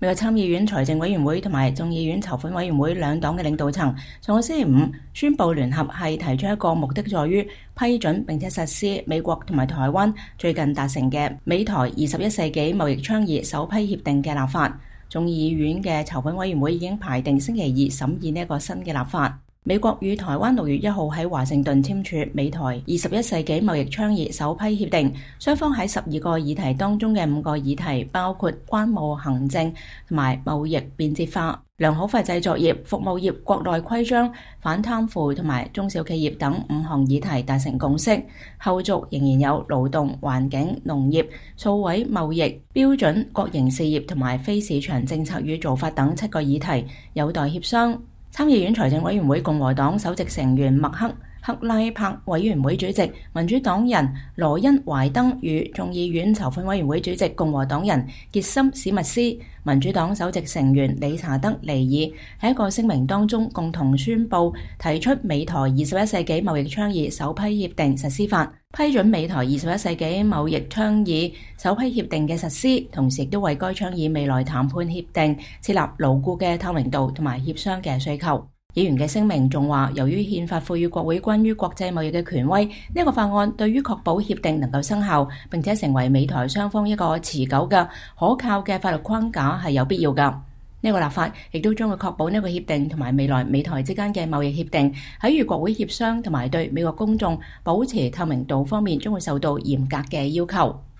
美國參議院財政委員會同埋眾議院籌款委員會兩黨嘅領導層上個星期五宣布聯合係提出一個目的在於批准並且實施美國同埋台灣最近達成嘅美台21世紀貿易倡議首批協定嘅立法。眾議院嘅籌款委員會已經排定星期二審議呢一個新嘅立法。美國與台灣6月1號喺華盛頓簽署美台21世紀貿易倡議首批協定，雙方喺12個議題當中嘅5個議題，包括關務行政同埋貿易便捷化、良好法製作業、服務業國內規章、反貪腐同埋中小企業等5項議題達成共識。後續仍然有勞動、環境、農業、數位貿易、標準、國營事業同埋非市場政策與做法等7個議題有待協商。參議院財政委員會共和黨首席成員麥克拉柏委員會主席民主黨人羅恩懷登與眾議院籌款委員會主席共和黨人傑森史密斯、民主黨首席成員理查德尼爾喺一個聲明當中共同宣布提出美台21世紀貿易倡議首批協定實施法，批准美台21世紀貿易倡議首批協定嘅實施，同時亦都為該倡議未來談判協定設立牢固嘅透明度同埋協商嘅需求。議員嘅聲明仲話，由於憲法賦予國會關於國際貿易嘅權威，呢個法案對於確保協定能夠生效並且成為美台雙方一個持久嘅可靠嘅法律框架係有必要㗎。呢個立法亦都將會確保呢個協定同埋未來美台之間嘅貿易協定喺與國會協商同埋對美國公眾保持透明度方面將會受到嚴格嘅要求。